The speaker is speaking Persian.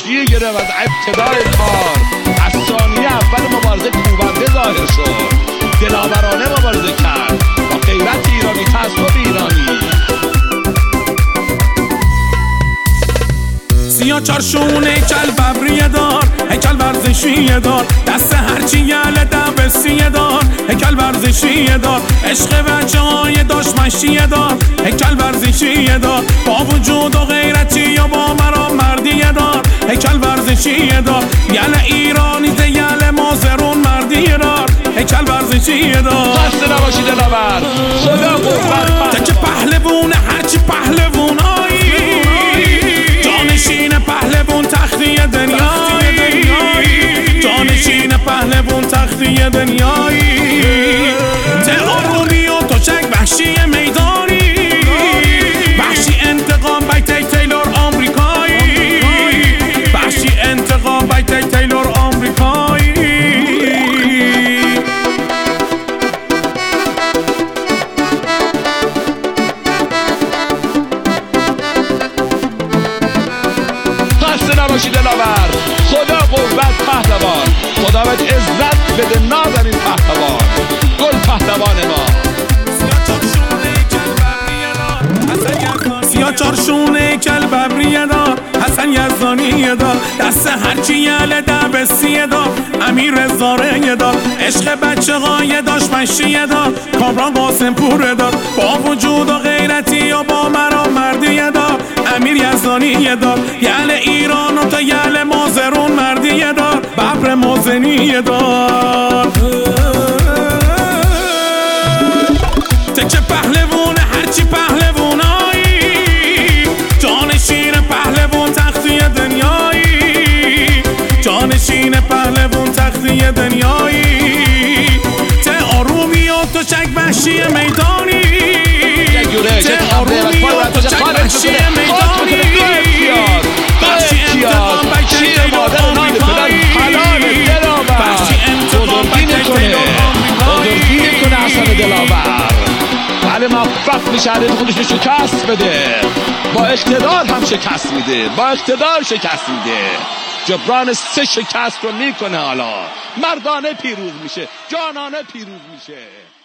نتیجه گرفت از ابتدای کار. از ثانیه اول مبارزه کوبنده ظاهر شد، دلاورانه مبارزه کرد با غیرت ایرانی، تعصب ایرانی. سیاه چارشونه هیکل ببریه دار، هیکل ورزشیه دار، دست هرچی یله دبستیه دار، هیکل ورزشیه دار، عشق بچه های داشمشیه دار، هیکل ورزشیه دار، با وجود و غیرتی یا با مرا مردیه دار، هیکل ورزشیه دار، یله ایرانی ده یله مازرون مردیه دار، هیکل ورزشیه دار. خسته نباشی دلاور، خدا قوت. تک پهلوونه هرچی پهلوونایی، جانشین پهلوون تختی دنیایی، جانشین پهلوون تختی دنیایی. ته آرومی و تو چک وحشی میدانی، وحشی انتقام بیتی تیلور آمریکایی، وحشی انتقام بیتی تیلور آمریکایی. خسته نباشی دلاور، خدا قوت پهلوان، خدا بهت عزت بده نازنین پهلوان، گل پهلوان ما. سیاه چارشونه کل ببریه دار، حسن یزدانیه دار، دست هرچی یله دبستیه دار، امیر رضاره دار، عشق بچه های داشمشیه دار، کامران قاسم پوره دار، با وجود و غیرتی و با مرا مردیه دار، امیر یزدانیه دار، یله ایران و تا یله مازرون مردیه دار، ببر موزنیه دار. تکه پهلوون هرچی پهلوونایی، جانشین پهلوون تختی دنیایی، جانشین پهلوون تختی دنیایی. ته آرومی و تو چک وحشی میدانی، ته آرومی و تو چک وحشی میدانی، وحشی انتقام بیتی تیلور آمریکایی، وحشی انتقام بیتی تیلور آمریکایی. کنه حسن دلاور، ولی موفق میشه عدد خودش رو شکست بده، با اقتدار هم شکست میده، با اقتدار شکست میده. جبران 3 شکست رو میکنه، حالا مردانه پیروز میشه، جانانه پیروز میشه.